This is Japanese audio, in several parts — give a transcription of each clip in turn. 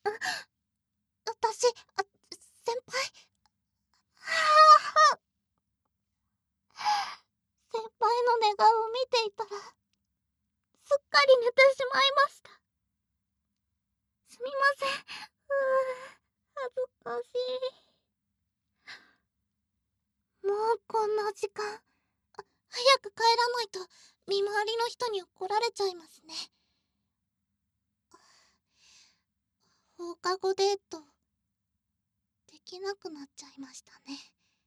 私、先輩。先輩の寝顔を見ていたら、すっかり寝てしまいました。すみません。恥ずかしい。もうこんな時間。早く帰らないと、見回りの人に怒られちゃいますね。放課後デート、できなくなっちゃいましたね。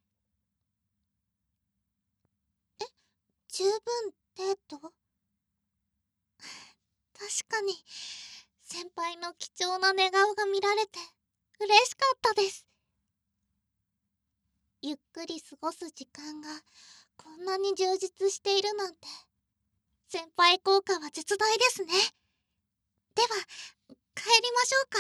十分デート？確かに、先輩の貴重な寝顔が見られて、嬉しかったです。ゆっくり過ごす時間が、こんなに充実しているなんて、先輩効果は絶大ですね。では、帰りましょうか。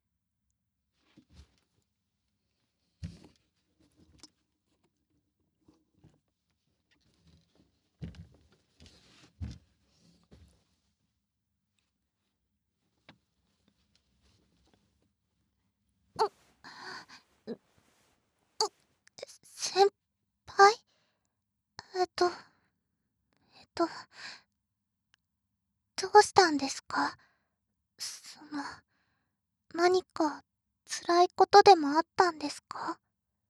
先輩？えっと、どうしたんですか？何か辛いことでもあったんですか？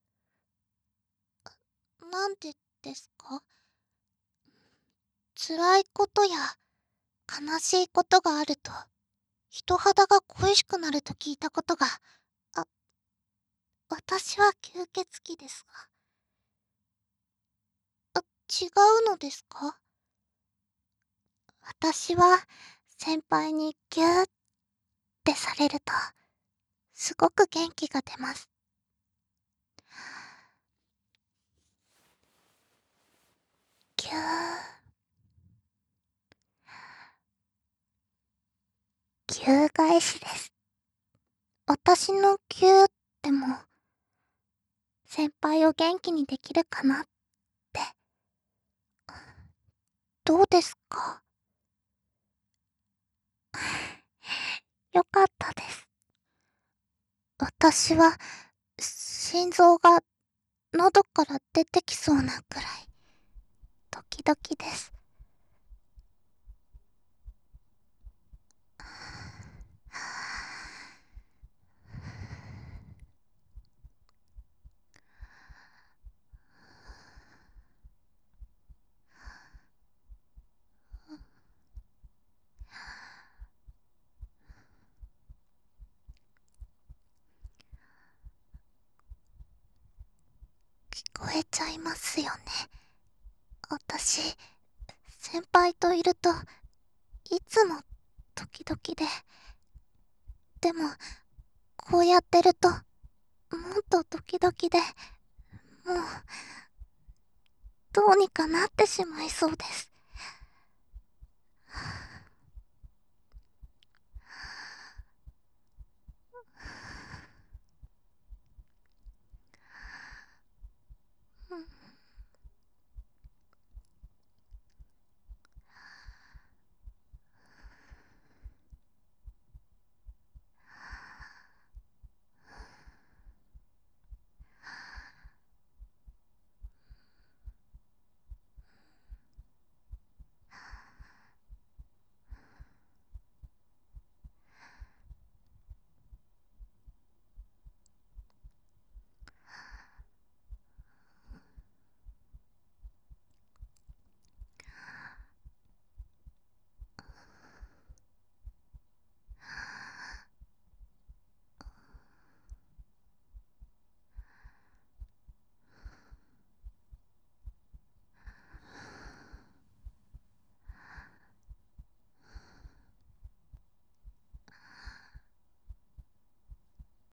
なんでですか？辛いことや悲しいことがあると、人肌が恋しくなると聞いたことが、あ、私は吸血鬼ですが。違うのですか？私は先輩にギューってされると、すごく元気が出ます。ギュー、ギュー返しです。私のギューっても、先輩を元気にできるかなって。どうですか？よかったです。私は、心臓が喉から出てきそうなくらい、ドキドキです。聞こえちゃいますよね。私、先輩といると、いつもドキドキで。でも、こうやってると、もっとドキドキで、もう、どうにかなってしまいそうです。